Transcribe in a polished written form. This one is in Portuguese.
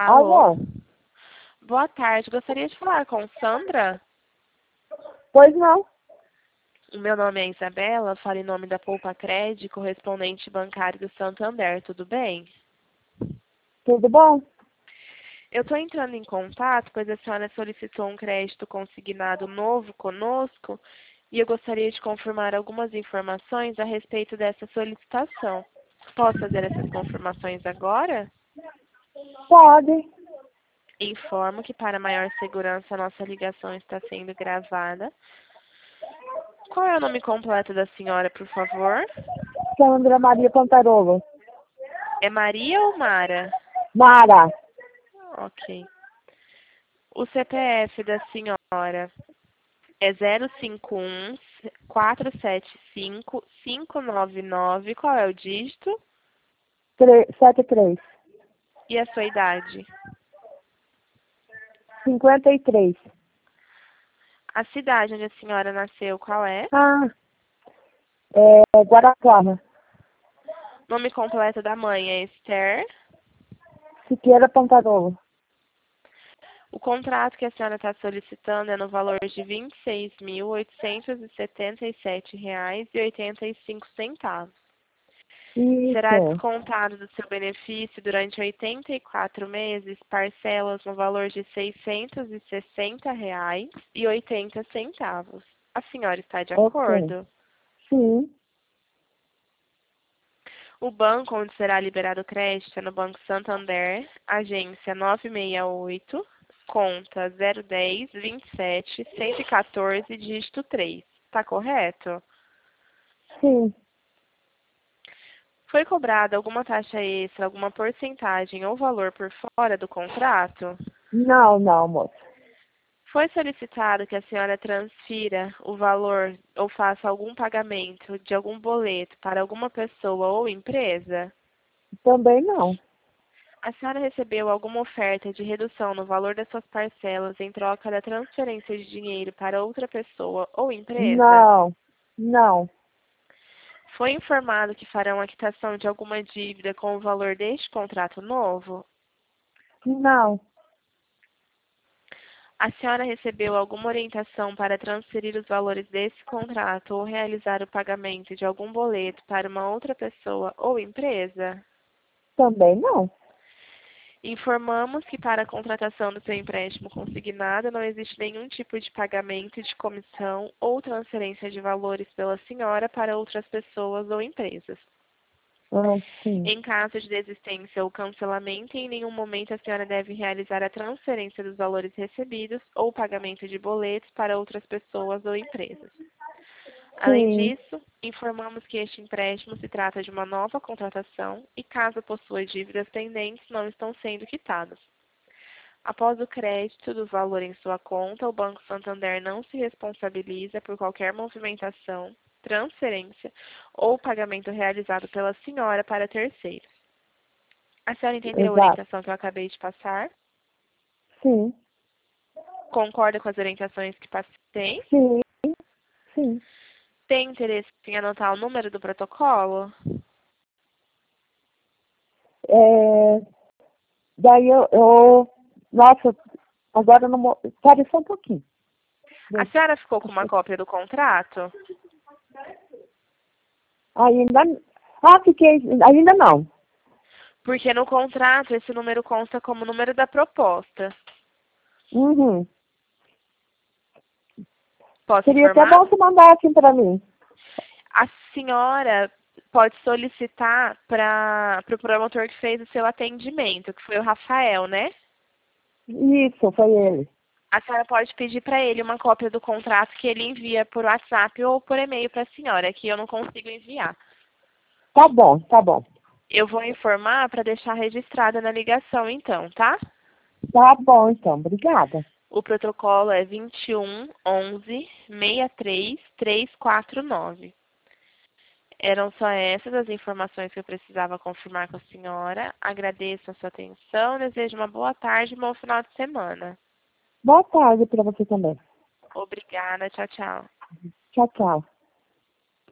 Alô? Alô? Boa tarde. Gostaria de falar com Sandra? Pois não. O meu nome é Isabela, falo em nome da Poupa Cred, correspondente bancário do Santander. Tudo bem? Tudo bom? Eu estou entrando em contato, pois a senhora solicitou um crédito consignado novo conosco e eu gostaria de confirmar algumas informações a respeito dessa solicitação. Posso fazer essas confirmações agora? Pode. Informo que, para maior segurança, a nossa ligação está sendo gravada. Qual é o nome completo da senhora, por favor? Sandra Maria Pantarolo. É Maria ou Mara? Mara. Ok. O CPF da senhora é 051 475 599. Qual é o dígito? 73. E a sua idade? 53. A cidade onde a senhora nasceu, qual é? Guarapuava. Nome completo da mãe é Esther. Siqueira Pantarolo. O contrato que a senhora está solicitando é no valor de R$ 26.877,85. Será Isso. descontado do seu benefício durante 84 meses parcelas no valor de R$ 660,80. A senhora está de Ok. acordo? Sim. O banco onde será liberado o crédito é no Banco Santander, agência 968, conta 010 27 114, dígito 3. Está correto? Sim. Foi cobrada alguma taxa extra, alguma porcentagem ou valor por fora do contrato? Não, moça. Foi solicitado que a senhora transfira o valor ou faça algum pagamento de algum boleto para alguma pessoa ou empresa? Também não. A senhora recebeu alguma oferta de redução no valor das suas parcelas em troca da transferência de dinheiro para outra pessoa ou empresa? Não. Não. Foi informado que farão a quitação de alguma dívida com o valor deste contrato novo? Não. A senhora recebeu alguma orientação para transferir os valores desse contrato ou realizar o pagamento de algum boleto para uma outra pessoa ou empresa? Também não. Informamos que para a contratação do seu empréstimo consignado não existe nenhum tipo de pagamento de comissão ou transferência de valores pela senhora para outras pessoas ou empresas. Sim. Em caso de desistência ou cancelamento, em nenhum momento a senhora deve realizar a transferência dos valores recebidos ou pagamento de boletos para outras pessoas ou empresas. Além Sim. disso, informamos que este empréstimo se trata de uma nova contratação e, caso possua dívidas pendentes, não estão sendo quitadas. Após o crédito do valor em sua conta, o Banco Santander não se responsabiliza por qualquer movimentação, transferência ou pagamento realizado pela senhora para terceiros. A senhora entendeu a Exato. orientação que eu acabei de passar? Sim. Concorda com as orientações que passei? Sim. Sim. Tem interesse em anotar o número do protocolo? Daí nossa, agora eu não. Espera só um pouquinho. A senhora ficou com uma cópia do contrato? Ainda. Fiquei. Ainda não. Porque no contrato esse número consta como número da proposta. Uhum. Posso Seria até informar? bom você mandar assim pra mim. A senhora pode solicitar para o promotor que fez o seu atendimento, que foi o Rafael, né? Isso, foi ele. A senhora pode pedir para ele uma cópia do contrato que ele envia por WhatsApp ou por e-mail para a senhora, que eu não consigo enviar. Tá bom, tá bom. Eu vou informar para deixar registrada na ligação, então, tá? Tá bom, então. Obrigada. O protocolo é 21 11 63 349. Eram só essas as informações que eu precisava confirmar com a senhora. Agradeço a sua atenção, desejo uma boa tarde e um bom final de semana. Boa tarde pra você também. Obrigada, tchau, tchau. Tchau, tchau.